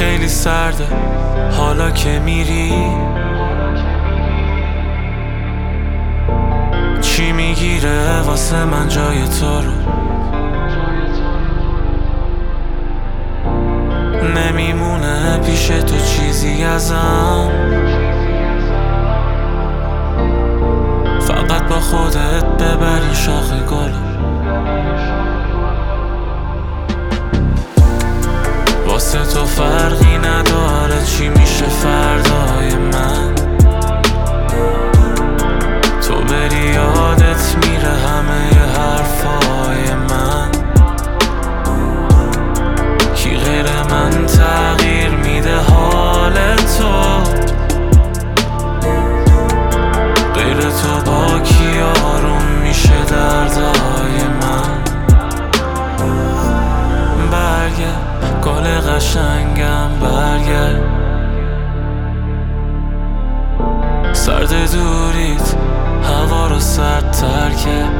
خیلی سرده حالا که میری، چی میگیره واسه من جای تو رو؟ نمیمونه پیش تو چیزی ازم، فقط با خودت ببری شاخ گل. واسه تو فرقی نداره چی میشه فردای من، تو بری یادت میره همه حرفای من. کی غیر من تغییر میده حال تو؟ غیر تو با کی آروم میشه دردای من؟ برگرد گل قشنگم، برگرد سرد دوریت هوا رو سردتر کرد.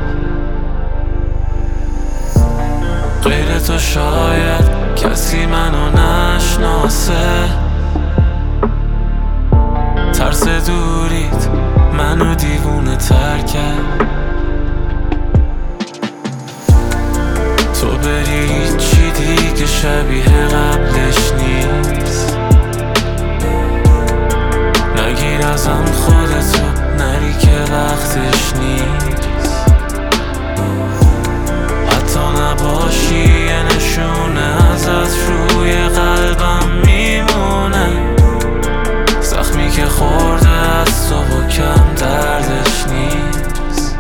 غیر تو شاید کسی منو نشناسه، ترس دوریت منو دیوونه تر کرد. تو بری چی دیگه شبیه قبلش نیست، نگیر ازم خودتو نری که وقتش نیست. حتی نباشی یه نشونه ازت روی قلبم میمونه، زخمی که خورده از تو و کم دردش نیست.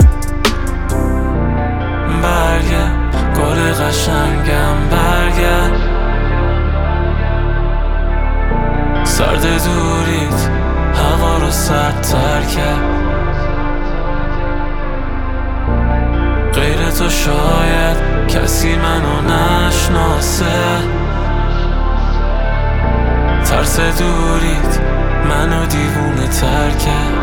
برگرد گل قشنگم، برگرد سرد دوریت هوا رو سردتر کرد. غیر تو شاید کسی منو نشناسه، ترس دوریت منو دیوونه تر کرد.